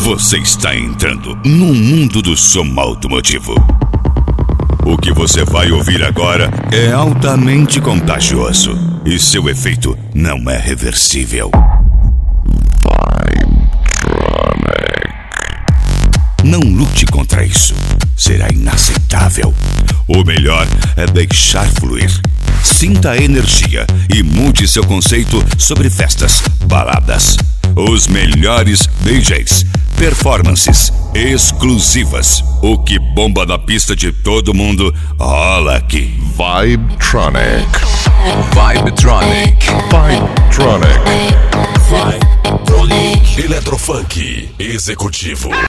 Você está entrando no mundo do som automotivo. O que você vai ouvir agora é altamente contagioso e seu efeito não é reversível. Não lute contra isso. Será inaceitável. O melhor é deixar fluir. Sinta a energia e mude seu conceito sobre festas, baladas. Os melhores DJs, performances exclusivas. O que bomba na pista de todo mundo rola aqui. Vibetronic. Vibetronic. Vibetronic. Vibetronic. Eletrofunk executivo.